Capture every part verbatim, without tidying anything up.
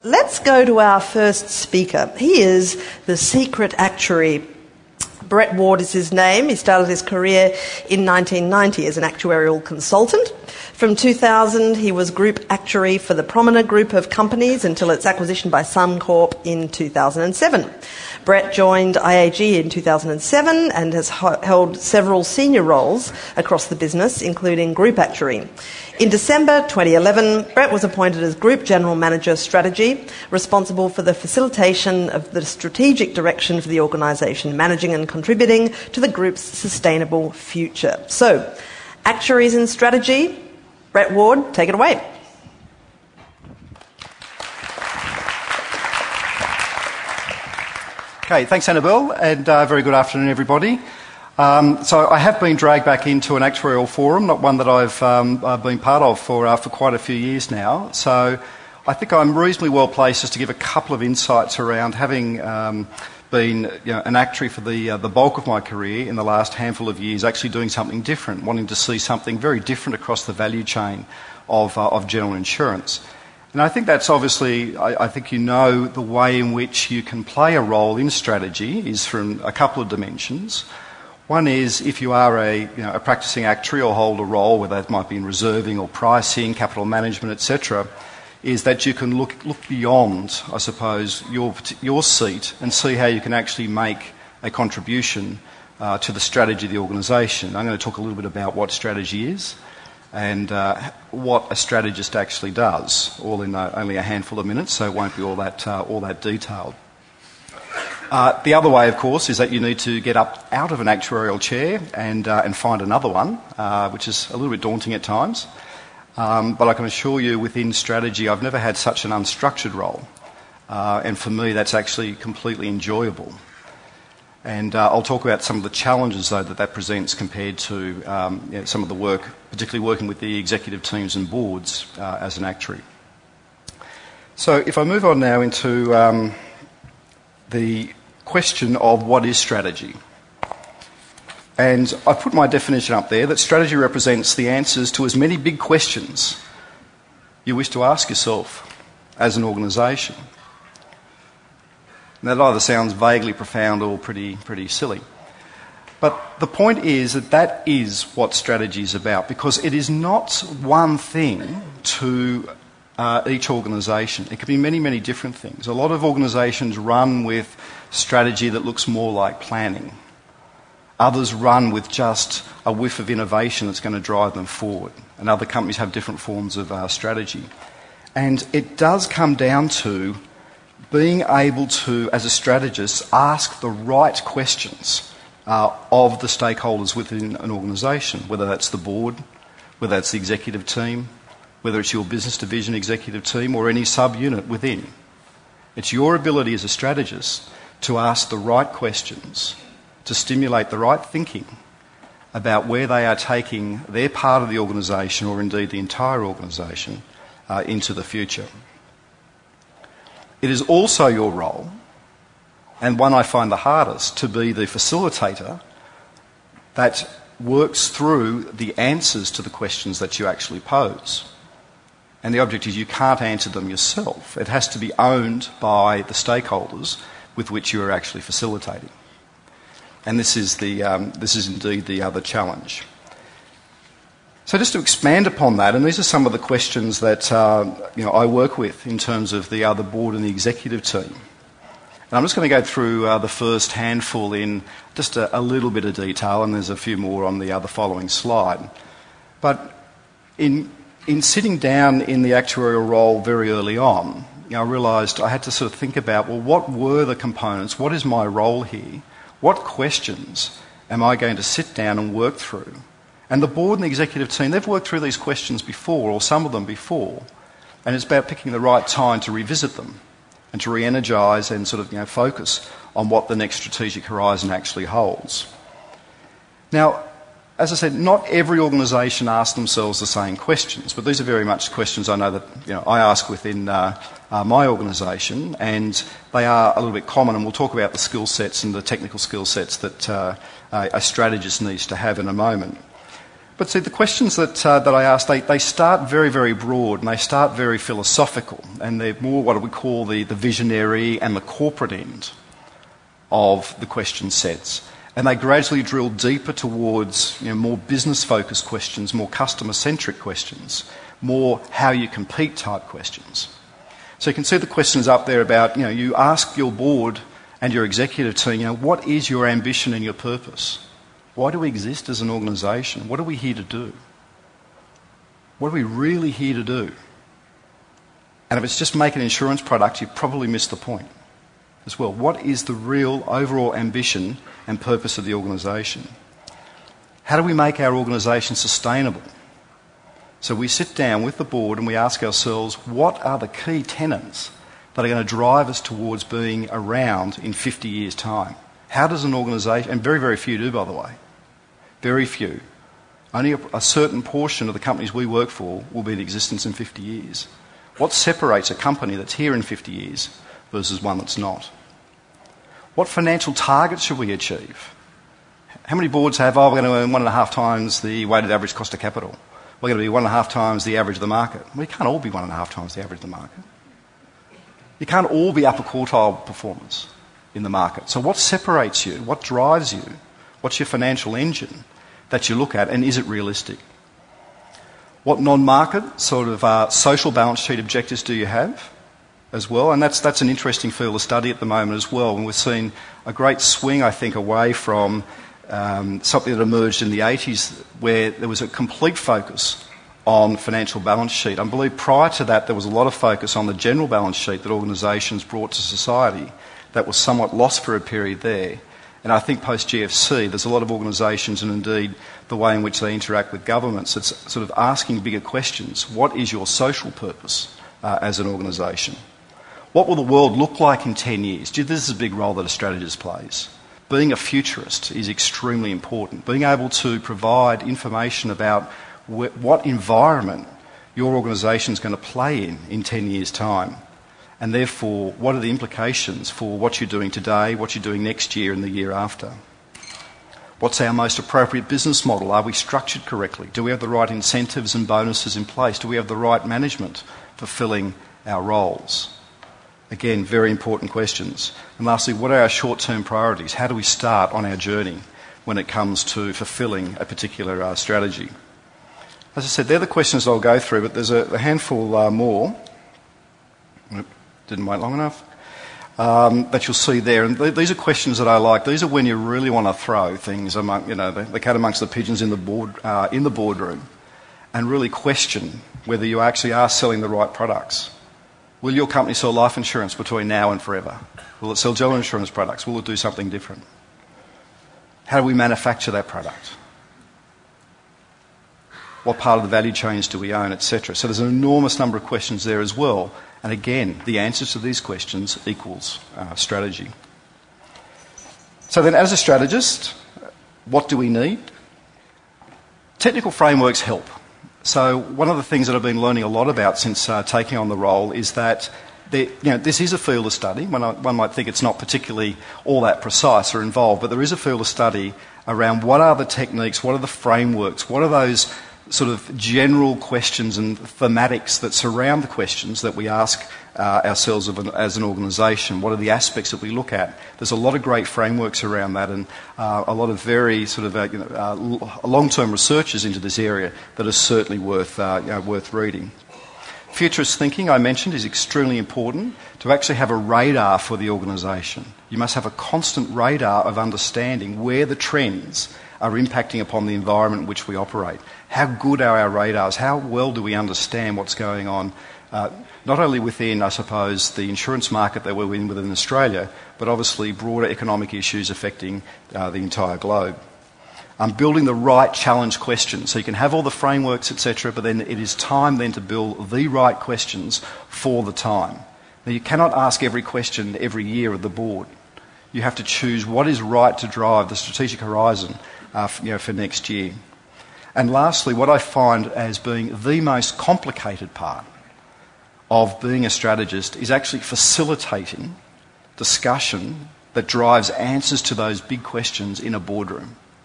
let's go to our first speaker. He is the secret actuary. Brett Ward is his name. He started his career in nineteen ninety as an actuarial consultant. From two thousand, he was group actuary for the Promina Group of companies until its acquisition by Suncorp in two thousand seven. Brett joined I A G in two thousand seven and has ho- held several senior roles across the business, including group actuary. In December twenty eleven, Brett was appointed as Group General Manager Strategy, responsible for the facilitation of the strategic direction for the organisation, managing and contributing to the group's sustainable future. So, actuaries in strategy, Brett Ward, take it away. Okay, thanks Annabelle, and uh, very good afternoon everybody. Um, so I have been dragged back into an actuarial forum, not one that I've um, uh, been part of for uh, for quite a few years now. So I think I'm reasonably well placed just to give a couple of insights around having um, been you know, an actuary for the uh, the bulk of my career in the last handful of years, actually doing something different, wanting to see something very different across the value chain of uh, of general insurance. And I think that's obviously, I, I think you know the way in which you can play a role in strategy is from a couple of dimensions. One is if you are a, you know, a practicing actuary or hold a role, whether that might be in reserving or pricing, capital management, et cetera, is that you can look look beyond, I suppose, your your seat and see how you can actually make a contribution uh, to the strategy of the organisation. I'm going to talk a little bit about what strategy is and uh, what a strategist actually does, all in uh, only a handful of minutes, so it won't be all that uh, all that detailed. Uh, the other way, of course, is that you need to get up out of an actuarial chair and uh, and find another one, uh, which is a little bit daunting at times. Um, but I can assure you, within strategy, I've never had such an unstructured role, uh, and for me, that's actually completely enjoyable. And uh, I'll talk about some of the challenges, though, that that presents compared to um, you know, some of the work, particularly working with the executive teams and boards uh, as an actuary. So, if I move on now into um, the question of what is strategy. And I've put my definition up there that strategy represents the answers to as many big questions you wish to ask yourself as an organisation. That either sounds vaguely profound or pretty pretty silly. But the point is that that is what strategy is about, because it is not one thing to uh, each organisation. It can be many, many different things. A lot of organisations run with strategy that looks more like planning. Others run with just a whiff of innovation that's going to drive them forward. And other companies have different forms of uh, strategy. And it does come down to being able to, as a strategist, ask the right questions uh, of the stakeholders within an organisation, whether that's the board, whether that's the executive team, whether it's your business division executive team or any sub-unit within. It's your ability as a strategist to ask the right questions, to stimulate the right thinking about where they are taking their part of the organisation, or indeed the entire organisation, uh, into the future. It is also your role, and one I find the hardest, to be the facilitator that works through the answers to the questions that you actually pose. And the object is you can't answer them yourself. It has to be owned by the stakeholders with which you are actually facilitating. And this is the um, this is indeed the other challenge. So just to expand upon that, and these are some of the questions that uh, you know I work with in terms of the other board and the executive team. And I'm just going to go through uh, the first handful in just a, a little bit of detail, and there's a few more on the other following slide. But in in sitting down in the actuarial role very early on, you know, I realised I had to sort of think about, well, what were the components? What is my role here? What questions am I going to sit down and work through? And the board and the executive team, they've worked through these questions before, or some of them before, and it's about picking the right time to revisit them and to re-energise and sort of you know focus on what the next strategic horizon actually holds. Now, as I said, not every organisation asks themselves the same questions, but these are very much questions I know that you know I ask within uh, uh, my organisation, and they are a little bit common, and we'll talk about the skill sets and the technical skill sets that uh, a strategist needs to have in a moment. But see, the questions that, uh, that I ask, they, they start very, very broad and they start very philosophical, and they're more what we call the, the visionary and the corporate end of the question sets. And they gradually drill deeper towards, you know, more business-focused questions, more customer-centric questions, more how you compete type questions. So you can see the questions up there about, you know, you ask your board and your executive team, you know, what is your ambition and your purpose? Why do we exist as an organisation? What are we here to do? What are we really here to do? And if it's just make an insurance product, you've probably missed the point as well. What is the real overall ambition and purpose of the organisation? How do we make our organisation sustainable? So we sit down with the board and we ask ourselves, what are the key tenets that are going to drive us towards being around in fifty years' time? How does an organisation, and very, very few do, by the way, very few, only a, a certain portion of the companies we work for will be in existence in fifty years. What separates a company that's here in fifty years versus one that's not? What financial targets should we achieve? How many boards have, oh, we're going to earn one and a half times the weighted average cost of capital? We're going to be one and a half times the average of the market. We can't all be one and a half times the average of the market. You can't all be upper quartile performers in the market. So what separates you? What drives you? What's your financial engine that you look at, and is it realistic? What non-market sort of uh, social balance sheet objectives do you have as well? And that's that's an interesting field of study at the moment as well. And we've seen a great swing, I think, away from um, something that emerged in the eighties where there was a complete focus on financial balance sheet. I believe prior to that there was a lot of focus on the general balance sheet that organisations brought to society that was somewhat lost for a period there. And I think post-G F C there's a lot of organisations, and indeed the way in which they interact with governments, it's sort of asking bigger questions. What is your social purpose uh, as an organisation? What will the world look like in ten years? This is a big role that a strategist plays. Being a futurist is extremely important. Being able to provide information about wh- what environment your organisation is going to play in in ten years' time. And therefore, what are the implications for what you're doing today, what you're doing next year and the year after? What's our most appropriate business model? Are we structured correctly? Do we have the right incentives and bonuses in place? Do we have the right management fulfilling our roles? Again, very important questions. And lastly, what are our short-term priorities? How do we start on our journey when it comes to fulfilling a particular uh, strategy? As I said, they're the questions I'll go through, but there's a, a handful uh, more. Didn't wait long enough. Um, that you'll see there, and th- these are questions that I like. These are when you really want to throw things among, you know, the, the cat amongst the pigeons in the board uh, in the boardroom, and really question whether you actually are selling the right products. Will your company sell life insurance between now and forever? Will it sell general insurance products? Will it do something different? How do we manufacture that product? What part of the value chains do we own, et cetera? So there's an enormous number of questions there as well. And again, the answers to these questions equals uh, strategy. So then, as a strategist, what do we need? Technical frameworks help. So one of the things that I've been learning a lot about since uh, taking on the role is that there, you know, this is a field of study. One, one might think it's not particularly all that precise or involved, but there is a field of study around what are the techniques, what are the frameworks, what are those sort of general questions and thematics that surround the questions that we ask uh, ourselves of an, as an organisation. What are the aspects that we look at? There's a lot of great frameworks around that, and uh, a lot of very sort of uh, you know, uh, long-term researchers into this area that are certainly worth uh, you know, worth reading. Futurist thinking, I mentioned, is extremely important. To actually have a radar for the organisation, you must have a constant radar of understanding where the trends are impacting upon the environment in which we operate. How good are our radars? How well do we understand what's going on, uh, not only within, I suppose, the insurance market that we're in within Australia, but obviously broader economic issues affecting uh, the entire globe. Um, building the right challenge questions. So you can have all the frameworks, et cetera, but then it is time then to build the right questions for the time. Now, you cannot ask every question every year of the board. You have to choose what is right to drive the strategic horizon uh, for, you know, for next year. And lastly, what I find as being the most complicated part of being a strategist is actually facilitating discussion that drives answers to those big questions in a boardroom.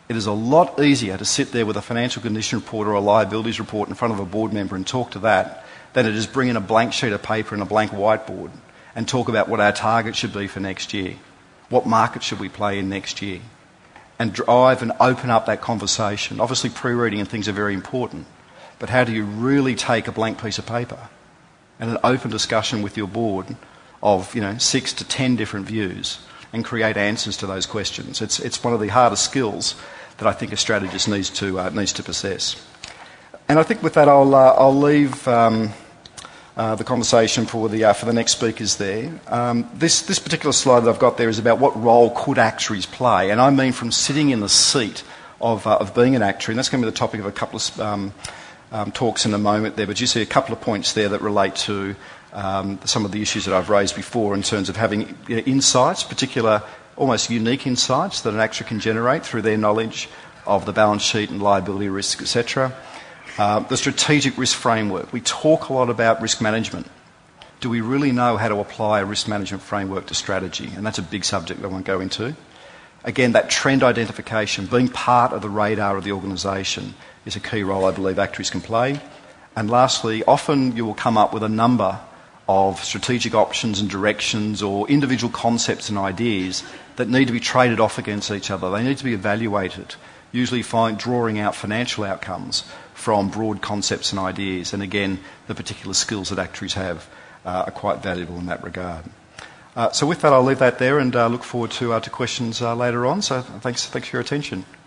It is a lot easier to sit there with a financial condition report or a liabilities report in front of a board member and talk to that than it is bring in a blank sheet of paper and a blank whiteboard and talk about what our target should be for next year. What market should we play in next year? And drive and open up that conversation. Obviously, pre-reading and things are very important, but how do you really take a blank piece of paper and an open discussion with your board of, you know, six to ten different views and create answers to those questions? It's it's one of the hardest skills that I think a strategist needs to uh, needs to possess. And I think with that, I'll uh, I'll leave um, uh, the conversation for the uh, for the next speakers there. Um, this this particular slide that I've got there is about what role could actuaries play, and I mean from sitting in the seat of uh, of being an actuary, and that's going to be the topic of a couple of um, um, talks in a moment there. But you see a couple of points there that relate to um, some of the issues that I've raised before in terms of having, you know, insights, particular, almost unique insights that an actuary can generate through their knowledge of the balance sheet and liability risk, et cetera. Uh, the strategic risk framework. We talk a lot about risk management. Do we really know how to apply a risk management framework to strategy? And that's a big subject that I won't go into. Again, that trend identification, being part of the radar of the organisation, is a key role I believe actuaries can play. And lastly, often you will come up with a number of strategic options and directions or individual concepts and ideas that need to be traded off against each other. They need to be evaluated, usually find, drawing out financial outcomes from broad concepts and ideas. And again, the particular skills that actuaries have uh, are quite valuable in that regard. Uh, so with that, I'll leave that there and uh, look forward to, uh, to questions uh, later on. So thanks, thanks for your attention.